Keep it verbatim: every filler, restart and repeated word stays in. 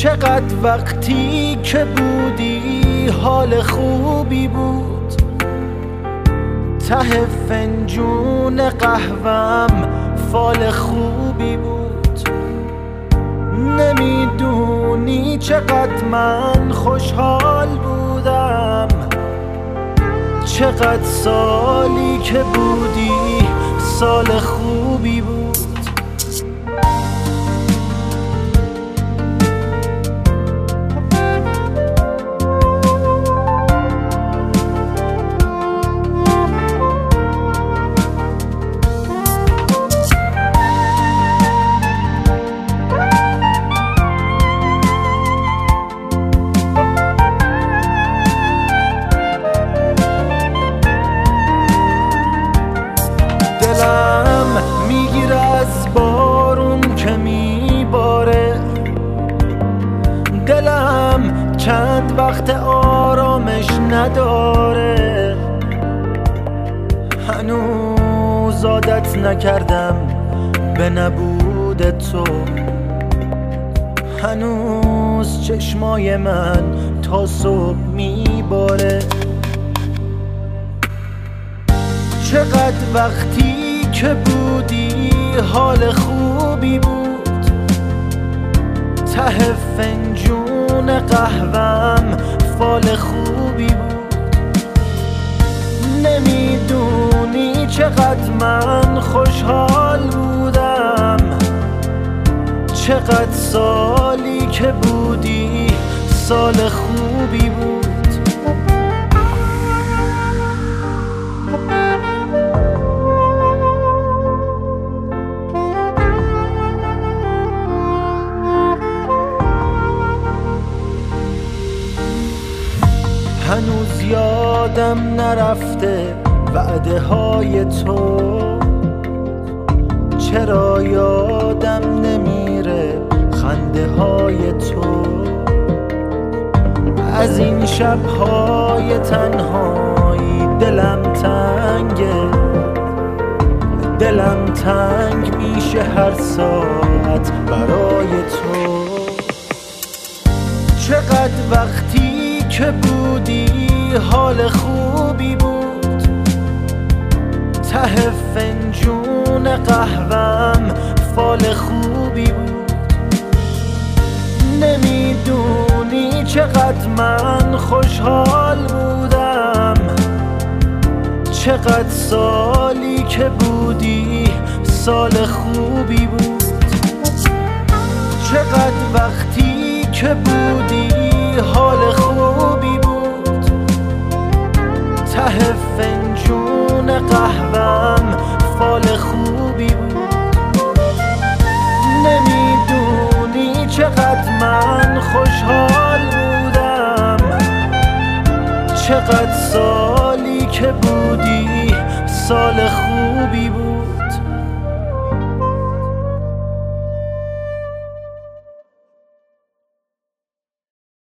چقدر وقتی که بودی حال خوبی بود، ته فنجون قهوم فال خوبی بود. نمیدونی چقدر من خوشحال بودم، چقدر سالی که بودی سال خوبی بود. دلم میگیره از بارون که میباره، دلم چند وقت آرامش نداره. هنوز عادت نکردم به نبود تو، هنوز چشمای من تا صبح میباره. چقدر وقتی که بودی حال خوبی بود، ته فنجون قهوم فال خوبی بود. نمیدونی چقدر من خوشحال بودم، چقدر سالی که بودی سال خوبی بود. هنوز یادم نرفته وعده های تو، چرا یادم نمیره خنده های تو. از این شبهای تنهایی دلم تنگه، دلم تنگ میشه هر ساعت برای تو. چقدر وقتی که بودی حال خوبی بود، ته فنجون قهوم فال خوبی بود. نمیدونی چقدر من خوشحال بودم، چقدر سالی که بودی سال خوبی بود. چقدر وقتی که بودی حال خوبی بود، ته فنجون قهوم فال خوبی بود. نمیدونی چقدر من خوشحال بودم، چقدر سالی که بودی سال خوبی بود.